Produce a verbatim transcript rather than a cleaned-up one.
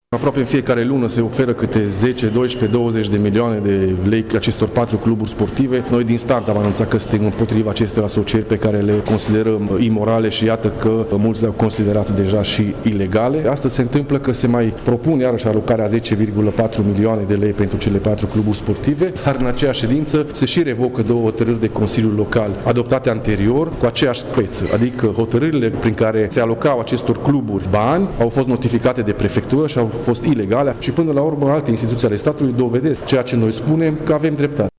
Aproape în fiecare lună se oferă câte zece, doisprezece, douăzeci de milioane de lei acestor patru cluburi sportive. Noi din start am anunțat că suntem împotriva acestor asocieri pe care le considerăm imorale și iată că mulți le-au considerat deja și ilegale. Astăzi se întâmplă că se mai propune iarăși alocarea zece virgulă patru milioane de lei pentru cele patru cluburi sportive, dar în aceeași ședință se și revocă două hotărâri de Consiliul Local adoptate anterior cu aceeași speță, adică hotărârile prin care se alocau acestor cluburi bani au fost notificate de prefectură și au fost ilegale și până la urmă alte instituții ale statului dovedesc ceea ce noi spunem că avem dreptate.